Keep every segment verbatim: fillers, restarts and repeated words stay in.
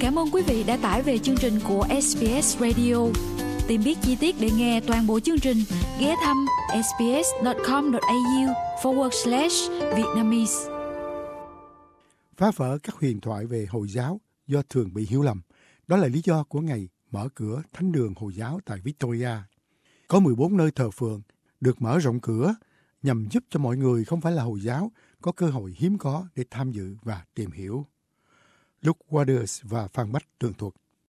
Cảm ơn quý vị đã tải về chương trình của ét bê ét Radio. Tìm biết chi tiết để nghe toàn bộ chương trình, ghé thăm sbs.com.au forward slash Vietnamese. Phá vỡ các huyền thoại về Hồi giáo do thường bị hiểu lầm. Đó là lý do của ngày mở cửa thánh đường Hồi giáo tại Victoria. Có mười bốn nơi thờ phượng được mở rộng cửa nhằm giúp cho mọi người không phải là Hồi giáo có cơ hội hiếm có để tham dự và tìm hiểu. Luke Waters và Phan Bách tường thuật.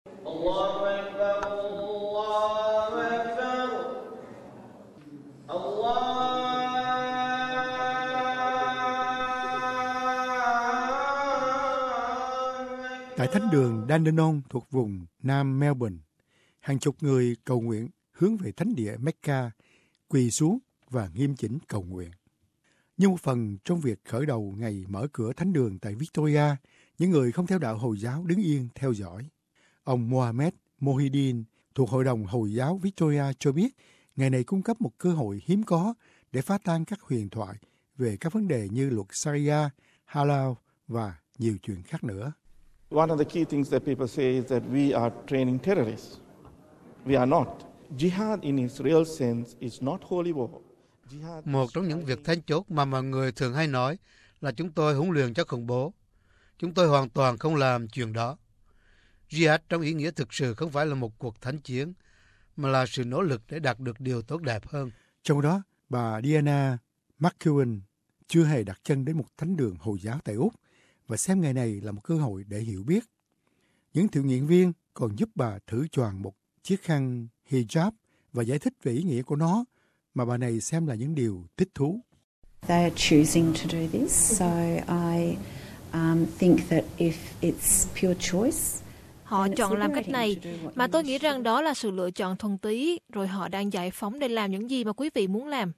Tại thánh đường Dandenong thuộc vùng Nam Melbourne, hàng chục người cầu nguyện hướng về thánh địa Mecca, quỳ xuống và nghiêm chỉnh cầu nguyện. Như một phần trong việc khởi đầu ngày mở cửa thánh đường tại Victoria, những người không theo đạo Hồi giáo đứng yên theo dõi. Ông Mohammed Mohideen thuộc Hội đồng Hồi giáo Victoria cho biết, ngày này cung cấp một cơ hội hiếm có để phá tan các huyền thoại về các vấn đề như luật Sharia, Halal và nhiều chuyện khác nữa. One of the key things that people say is that we are training terrorists. We are not. Jihad in its real sense is not holy war. Một trong những việc then chốt mà mọi người thường hay nói là chúng tôi huấn luyện cho khủng bố. Chúng tôi hoàn toàn không làm chuyện đó. Jihad trong ý nghĩa thực sự không phải là một cuộc thánh chiến, mà là sự nỗ lực để đạt được điều tốt đẹp hơn. Trong đó, bà Diana McEwen chưa hề đặt chân đến một thánh đường Hồi giáo tại Úc và xem ngày này là một cơ hội để hiểu biết. Những thiện nguyện viên còn giúp bà thử choàng một chiếc khăn hijab và giải thích về ý nghĩa của nó mà bà này xem là những điều thích thú. They are choosing to do this, so I um, think that if it's pure choice. Họ chọn làm cách này, mà tôi nghĩ rằng đó là sự lựa chọn thuần túy, rồi họ đang giải phóng để làm những gì mà quý vị muốn làm.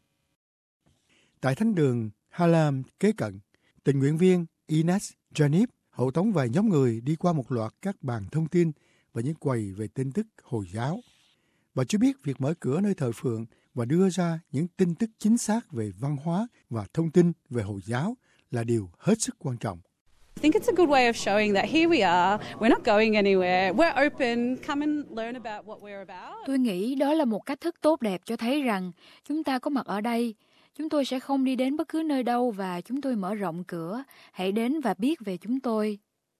Tại thánh đường Hallam kế cận, tình nguyện viên Ines Janib hộ tống vài nhóm người đi qua một loạt các bàn thông tin và những quầy về tin tức Hồi giáo. Bà cho biết việc mở cửa nơi thờ phượng và đưa ra những tin tức chính xác về văn hóa và thông tin về Hồi giáo là điều hết sức quan trọng. I think it's a good way of showing that here we are, we're not going anywhere, we're open, come and learn about what we're about. Tôi nghĩ đó là một cách thức tốt đẹp cho thấy rằng chúng ta có mặt ở đây. Chúng tôi sẽ không đi đến bất cứ nơi đâu và chúng tôi mở rộng cửa. Hãy đến và biết về chúng tôi.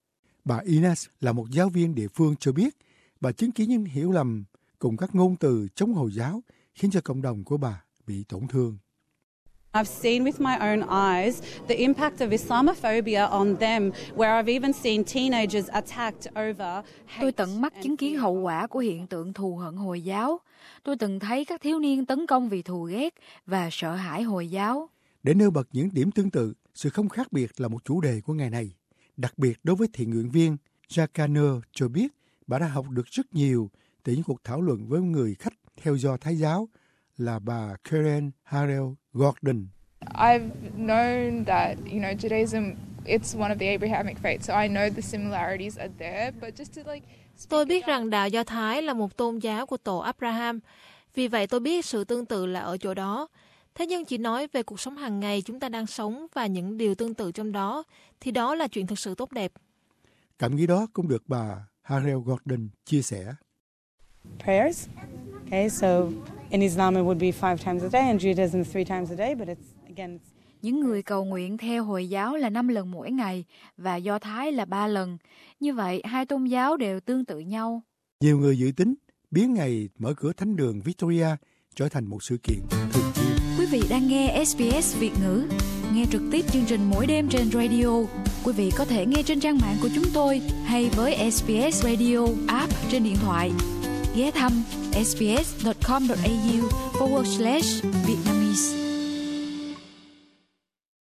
Bà Ines là một giáo viên địa phương cho biết bà chứng kiến những hiểu lầm cùng các ngôn từ chống Hồi giáo khiến cho cộng đồng của bà bị tổn thương. I've seen with my own eyes the impact of Islamophobia on them, where I've even seen teenagers attacked over. Tôi tận mắt chứng kiến hậu quả của hiện tượng thù hận Hồi giáo. Tôi từng thấy các thiếu niên tấn công vì thù ghét và sợ hãi Hồi giáo. Để nêu bật những điểm tương tự, sự không khác biệt là một chủ đề của ngày này. Đặc biệt đối với thiện nguyện viên Jacqueline cho biết bà đã học được rất nhiều từ những cuộc thảo luận với người khách theo Do Thái giáo là bà Karen Harrell Gordon. I've known that, you know, Judaism, it's one of the Abrahamic faiths, so I know the similarities are there, but just to like... Tôi biết rằng đạo Do Thái là một tôn giáo của tổ Abraham, vì vậy tôi biết sự tương tự là ở chỗ đó. Thế nhưng chỉ nói về cuộc sống hàng ngày chúng ta đang sống và những điều tương tự trong đó, thì đó là chuyện thực sự tốt đẹp. Cảm nghĩ đó cũng được bà Harrell Gordon chia sẻ. Prayers. Okay, so in Islam it would be five times a day, and Judaism three times a day, but it's again. It's... Những người cầu nguyện theo Hồi giáo là năm lần mỗi ngày và Do Thái là ba lần. Như vậy, hai tôn giáo đều tương tự nhau. Nhiều người dự tính biến ngày mở cửa thánh đường Victoria trở thành một sự kiện thường xuyên. Quý vị đang nghe ét bê ét Việt ngữ. Nghe trực tiếp chương trình mỗi đêm trên radio. Quý vị có thể nghe trên trang mạng của chúng tôi hay với ét bê ét Radio app trên điện thoại. Ghé thăm sbs.com.au forward slash Vietnamese.